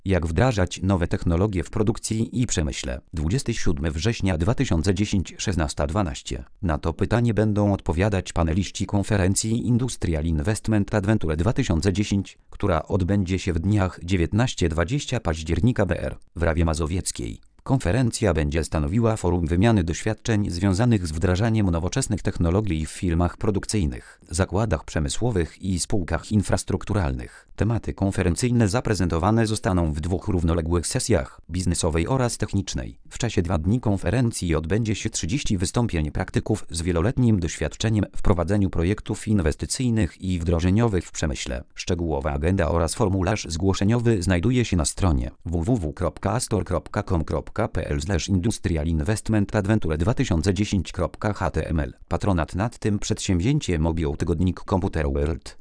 Jak wdrażać nowe technologie w produkcji i przemyśle. 27 września 2010 16:12. Na to pytanie będą odpowiadać paneliści konferencji Industrial Investment Adventure 2010, która odbędzie się w dniach 19-20 października BR w Rawie Mazowieckiej. Konferencja będzie stanowiła forum wymiany doświadczeń związanych z wdrażaniem nowoczesnych technologii w firmach produkcyjnych, zakładach przemysłowych i spółkach infrastrukturalnych. Tematy konferencyjne zaprezentowane zostaną w 2 równoległych sesjach, biznesowej oraz technicznej. W czasie 2 dni konferencji odbędzie się 30 wystąpień praktyków z wieloletnim doświadczeniem w prowadzeniu projektów inwestycyjnych i wdrożeniowych w przemyśle. Szczegółowa agenda oraz formularz zgłoszeniowy znajduje się na stronie www.astor.com.pl/industrialinvestmentadventure2010.html. Patronat nad tym przedsięwzięciem objął tygodnik Computer World.